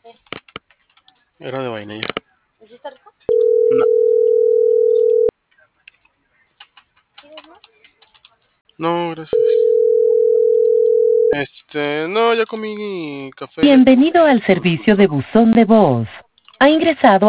Era de vainilla. ¿Y si está rico? No, no, gracias. No, ya comí café, ya tengo Bienvenido al sueño, servicio disculpa. de buzón de voz. Ha ingresado